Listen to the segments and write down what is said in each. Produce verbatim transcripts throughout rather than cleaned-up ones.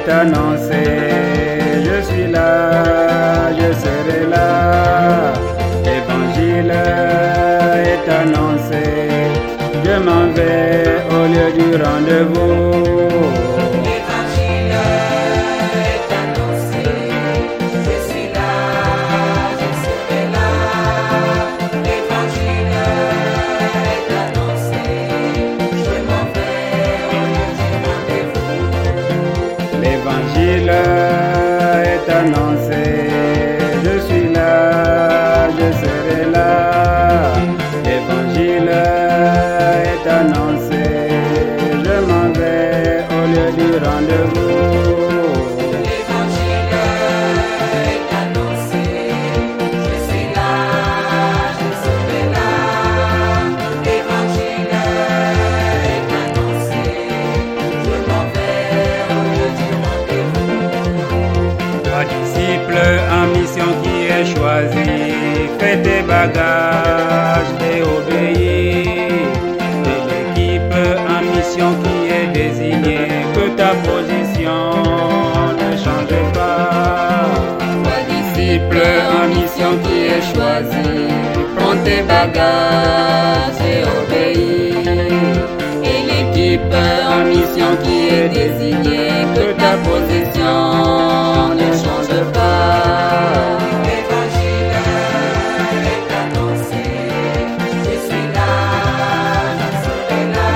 est annoncé. Je suis là, je serai là. L'évangile est annoncé. Je m'en vais au lieu du rendez-vous. L'évangile est annoncé. Je suis là, je serai là. L'évangile est annoncé. Je m'en vais au lieu du rendez-vous. L'évangile est annoncé. Je suis là, je serai là. L'évangile est annoncé. Je m'en vais au lieu du rendez-vous. L'évangile est annoncé. Je suis là, je serai là. L'évangile est annoncé. Je m'en vais au lieu du rendez-vous. Toi, disciple en mission qui est choisi, fais tes bagages et obéis. Et l'équipe en mission qui est désignée, que ta position ne change pas. Toi, disciple en mission qui est choisi, prends tes bagages et obéis. Et l'équipe en mission qui est désignée, que ta position ne change pas. L'évangile est annoncé. Je suis là, je serai là.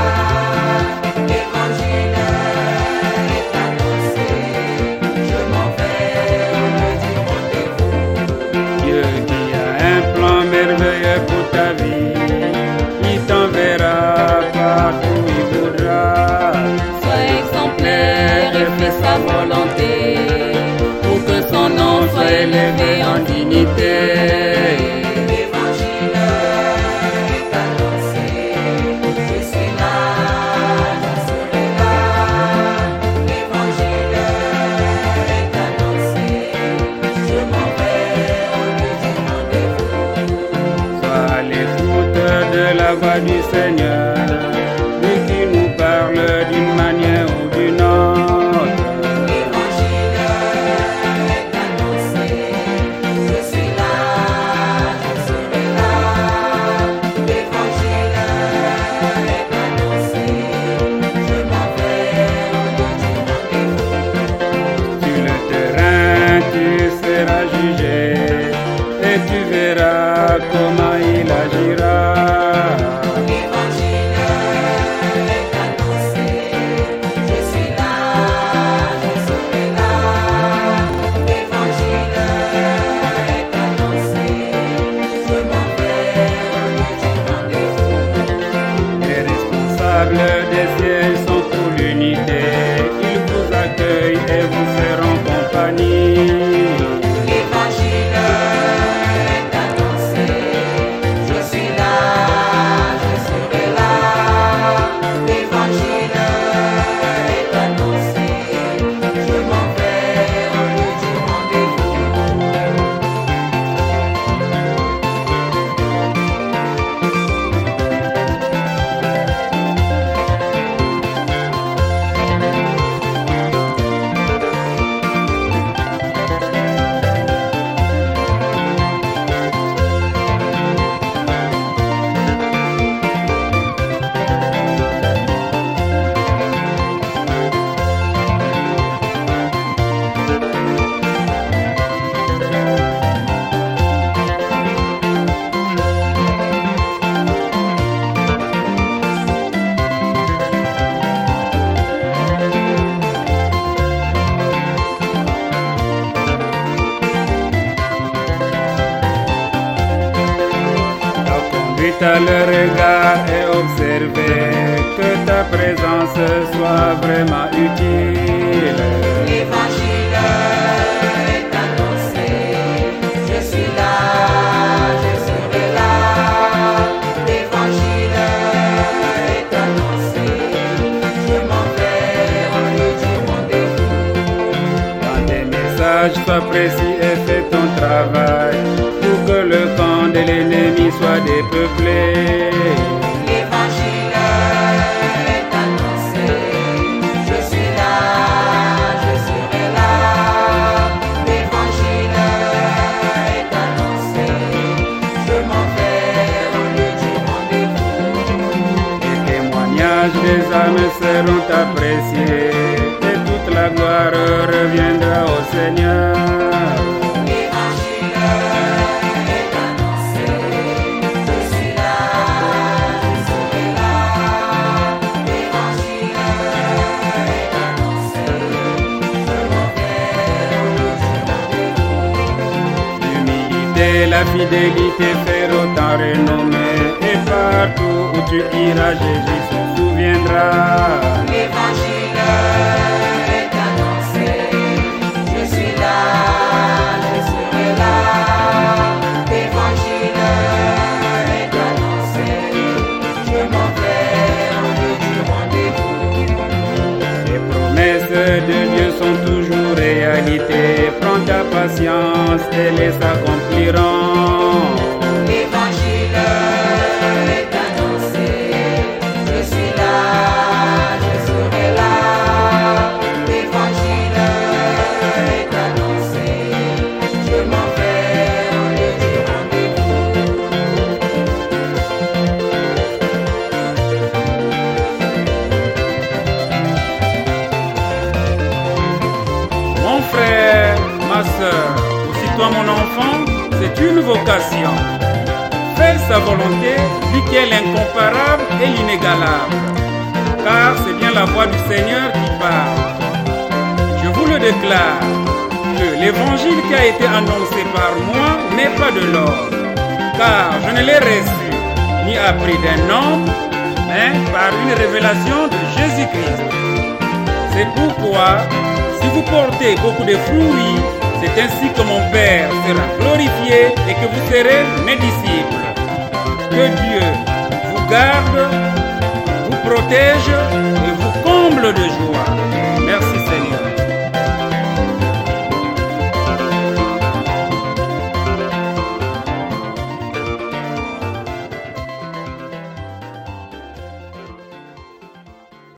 L'évangile est annoncé. Je m'en vais au lieu du rendez-vous. Dieu qui a un plan merveilleux pour ta vie, il t'enverra partout où il voudra. Sois exemplaire et fais sa volonté, Pour que son nom soit élevé en dignité. l'évangile est annoncé. Je suis là, je serai là. L'évangile est annoncé. Je m'en vais au lieu du rendez-vous. Sois à l'écoute de la voix du Seigneur, lui qui nous parle d'une manière ou d'une autre. L'évangile est annoncé. Je suis là, je serai là. L'évangile est annoncé. Je m'en vais au lieu du rendez-vous. Sur le terrain, tu seras jugé et tu verras comment il agira. L'évangile est annoncé. Je suis là, je serai là. L'évangile est annoncé. Je m'en vais au lieu du rendez-vous. Les responsables des sièges sont pour l'unité. Ils vous accueillent et vous feront compagnie. L'évangile est annoncé. Je suis là, je serai là. L'évangile est annoncé. Je m'en vais au lieu du rendez-vous. T'as le regard et observer que ta présence soit vraiment utile. L'évangile est annoncé. Je suis là, je serai là. L'évangile est annoncé. Je m'en vais au lieu du rendez-vous. Dans tes messages, sois précis et fais ton travail pour que le camp de l'ennemi soit dépeuplé. L'évangile est annoncé. Je suis là, je serai âmes seront appréciées et toute la gloire reviendra au Seigneur. L'évangile est annoncé, je suis là, je serai là. L'évangile est annoncé, je m'en vais au lieu du rendez-vous. L'humilité, la fidélité feront ta renommée, et partout où tu iras, Jésus se souviendra. L'évangile est annoncé, je suis là, je serai là. L'évangile est annoncé, je m'en vais au lieu du rendez-vous. Les promesses de Dieu sont toujours réalité. Prends ta patience et les accompliront. L'évangile est annoncé, je suis là, je serai là. L'évangile est annoncé, je m'en vais au lieu du rendez-vous. Mon frère, ma soeur, aussi toi mon enfant, c'est une vocation. Fais sa volonté, lui qui est l'incomparable et l'inégalable. Car c'est bien la voix du Seigneur qui parle. Je vous le déclare, que l'évangile qui a été annoncé par moi n'est pas de l'or. Car je ne l'ai reçu ni appris d'un homme, mais par une révélation de Jésus-Christ. C'est pourquoi, si vous portez beaucoup de fruits, c'est ainsi que mon Père sera glorifié et que vous serez mes disciples. Que Dieu vous garde, vous protège et vous comble de joie.